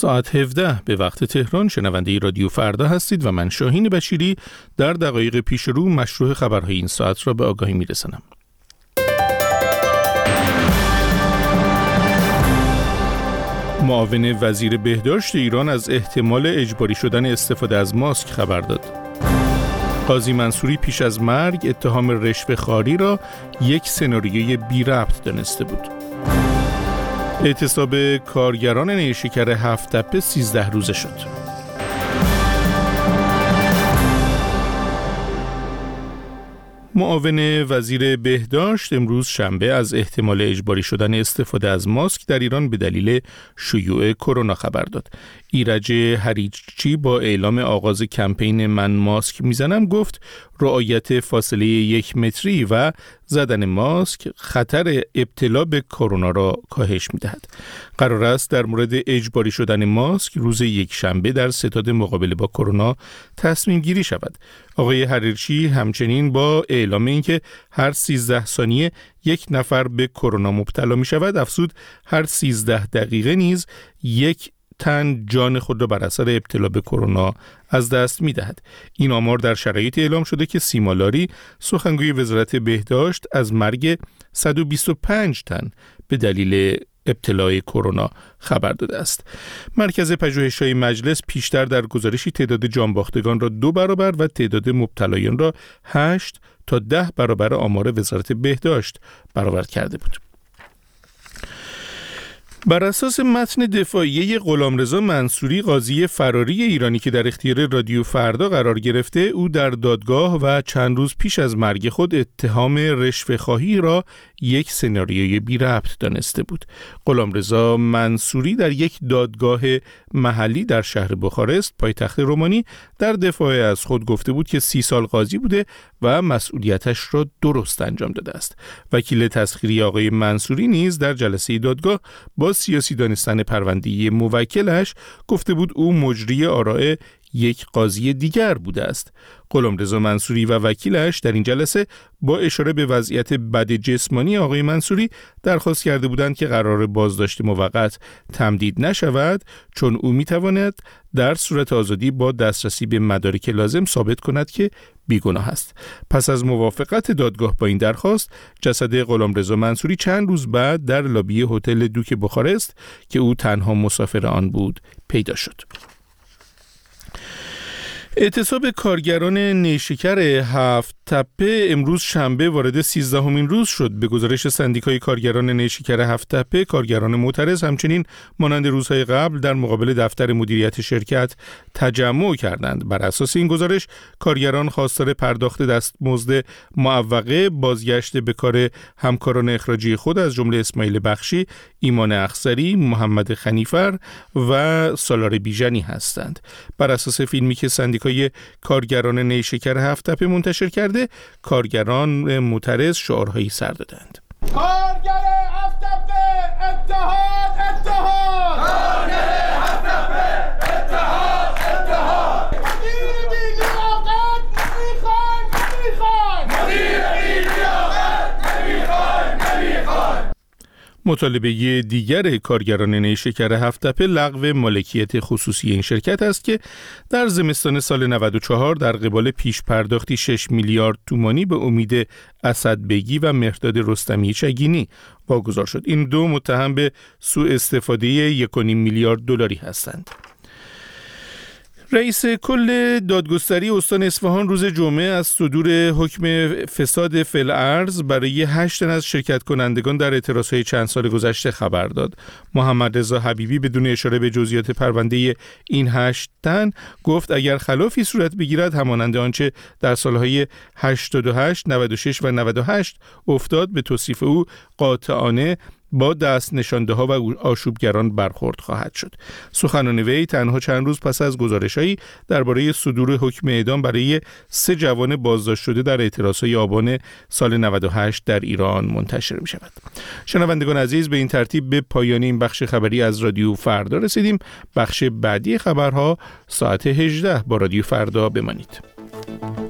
ساعت 17 به وقت تهران شنونده رادیو فردا هستید و من شاهین بشیری در دقایق پیش رو مشروع خبرهای این ساعت را به آگاهی میرسانم. معاون وزیر بهداشت ایران از احتمال اجباری شدن استفاده از ماسک خبر داد. قاضی منصوری پیش از مرگ اتهام رشوه‌خواری را یک سناریوی بی ربط دانسته بود. اعتصاب کارگران نیشکر هفت‌تپه 13 روزه شد. معاون وزیر بهداشت امروز شنبه از احتمال اجباری شدن استفاده از ماسک در ایران به دلیل شیوع کرونا خبر داد. ایرج هریچی با اعلام آغاز کمپین من ماسک میزنم گفت رعایت فاصله 1 متری و زدن ماسک خطر ابتلا به کرونا را کاهش می‌دهد. قرار است در مورد اجباری شدن ماسک روز یکشنبه در ستاد مقابله با کرونا تصمیم گیری شود. آقای هریچی همچنین با اعلام اینکه هر 13 ثانیه یک نفر به کرونا مبتلا می شود افزود هر 13 دقیقه نیز یک تن جان خود را بر اثر ابتلا به کرونا از دست می دهد. این آمار در شرایطی اعلام شده که سیما لاری سخنگوی وزارت بهداشت از مرگ 125 تن به دلیل ابتلای کرونا خبر داده است. مرکز پژوهش‌های مجلس پیشتر در گزارشی تعداد جانباختگان را 2 برابر و تعداد مبتلایان را 8 تا 10 برابر آمار وزارت بهداشت برآورد کرده بود. بر اساس متن دفاعیه غلامرضا منصوری قاضی فراری ایرانی که در اختیار رادیو فردا قرار گرفته، او در دادگاه و چند روز پیش از مرگ خود اتهام رشوه‌خواهی را یک سناریوی بی ربط دانسته بود. غلامرضا منصوری در یک دادگاه محلی در شهر بخارست پایتخت رومانی در دفاع از خود گفته بود که 30 سال قاضی بوده و مسئولیتش را درست انجام داده است. وکیل تسخیری آقای منصوری نیز در جلسه دادگاه با سیاسی دانستن پرونده موکلش گفته بود او مجری آراء یک قاضی دیگر بوده است. غلامرضا منصوری و وکیلش در این جلسه با اشاره به وضعیت بد جسمانی آقای منصوری درخواست کرده بودند که قرار بازداشت موقت تمدید نشود چون او میتواند در صورت آزادی با دسترسی به مدارک لازم ثابت کند که بیگناه است. پس از موافقت دادگاه با این درخواست، جسد غلامرضا منصوری چند روز بعد در لابی هتل دوک بخارست که او تنها مسافر آن بود پیدا شد. اعتصاب کارگران نیشکر هفت‌تپه امروز شنبه وارد 13مین روز شد. به گزارش سندیکای کارگران نیشکر هفت‌تپه، کارگران معترض همچنین مانند روزهای قبل در مقابل دفتر مدیریت شرکت تجمع کردند. بر اساس این گزارش، کارگران خواستار پرداخت دستمزد معوقه، بازگشت به کار همکاران اخراجی خود از جمله اسماعیل بخشی، ایمان اخضری، محمد خنیفر و سالار بیژنی هستند. بر اساس فیلمی که سندیکای کارگران نیشکر هفت‌تپه منتشر کرده، کارگران معترض شعارهایی سر دادند. کارگر هفت‌تپه اتحاد اتحاد، کارگر هفت‌تپه اتحاد اتحاد، مدیر بی لیاقت نمیخوایم نمیخوایم، مدیر بی لیاقت نمیخوایم نمیخوایم. مطالبه دیگر کارگران نیشکر هفت‌تپه لغو مالکیت خصوصی این شرکت است که در زمستان سال 94 در قبال پیش پرداختی 6 میلیارد تومانی به امید اسدبگی و مهرداد رستمی چگینی واگذار شد. این دو متهم به سوء استفاده 1.5 میلیارد دلاری هستند. رئیس کل دادگستری استان اصفهان روز جمعه از صدور حکم فساد فی‌الارض برای 8 تن از شرکت کنندگان در اعتراضهای چند سال گذشته خبر داد. محمد رضا حبیبی بدون اشاره به جزئیات پرونده این 8 تن گفت اگر خلافی صورت بگیرد همانند آنچه در سالهای 88، 96 و 98 افتاد، به توصیف او قاطعانه با دست نشانده ها و آشوبگران برخورد خواهد شد. سخنان وی تنها چند روز پس از گزارش‌هایی درباره صدور حکم اعدام برای 3 جوان بازداشت شده در اعتراضهای آبان سال 98 در ایران منتشر می شود. شنوندگان عزیز، به این ترتیب به پایان این بخش خبری از رادیو فردا رسیدیم. بخش بعدی خبرها ساعت 18 با رادیو فردا بمانید.